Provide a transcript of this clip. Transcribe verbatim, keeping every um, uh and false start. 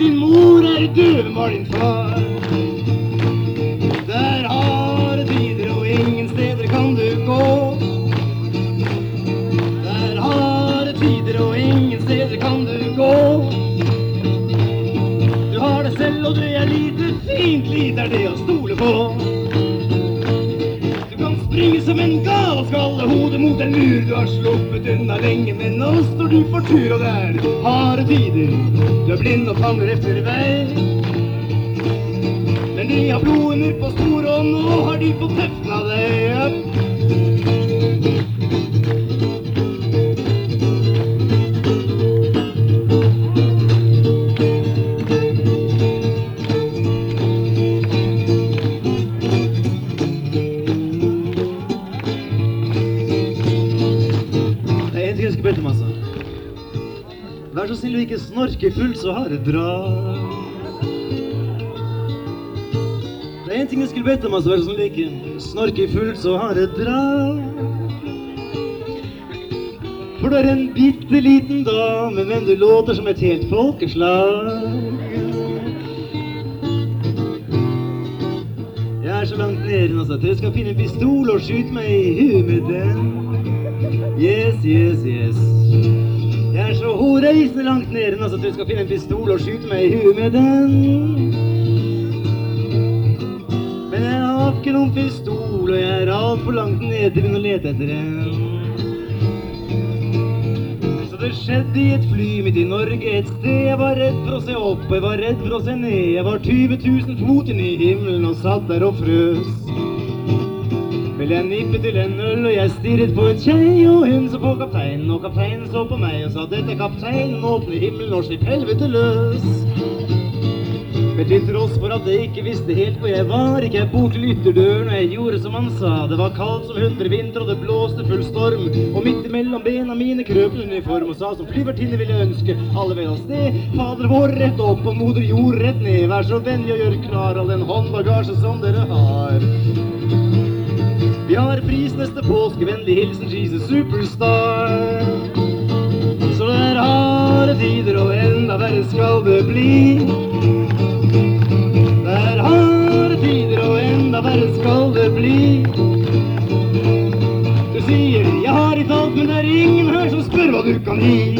din mor er død, var din far. Der harde tider og ingen steder kan du gå. Der harde tider og ingen steder kan du gå. Du har det selv og det er lite, fint lite er det å stole på. Springe som en gal skalle hodet mot en mur. Du har sluppet unna lenge, men nå står du for tur. Og det er harde tider, du er blind og fanger efter vei. Men de har blodet på spor, og nå har de fått tøften av deg. Vær så snill og ikke snorke fullt så har det dra. Det er en ting jeg skulle bedt om, altså. Vær så snill og ikke snorke fullt så har det dra. For du er en bitteliten dame, men du låter som et helt folkeslag. Jeg er så langt nede, altså, til jeg skal finne en pistol og skyte meg i huet med den. Yes, yes, yes. Jeg er så horeisende langt nede, altså, til jeg skal finne en pistol og skyte meg i huet med den. Men jeg har ikke noen pistol, og jeg er alt for langt nede til å lete etter den. Så det skjedde i et fly midt i Norge et sted. Jeg var redd for å se opp, og jeg var redd for å se ned. Jeg var tyve tusen fot inn i himmelen og satt der og frøs. Vel, jeg nippet til en øl, og jeg stirret på et kjei, og hun så på kapteinen, og kapteinen så på meg og sa: dette kapteinen, åpne himmelen og slipp helvete løs. Men til tross for at jeg ikke visste helt hvor jeg var, gikk jeg bort til ytterdøren, og jeg gjorde som han sa. Det var kaldt som hundrevinter, og det blåste full storm, og midt imellom bena mine krøp en uniform og sa som flyvertinne ville ønske alle vel av sted. Fader vår rett opp og moder jord rett ned, vær så vennlig å gjøre klar all den håndbagasje som dere har. Vi har pris neste påske, vennlig hilsen Jesus Superstar. Så det er harde tider, og enda verre skal det bli. Det er harde tider, og enda verre skal det bli. Du sier, jeg har ikke alt, men det er ingen her som spør hva du kan gi.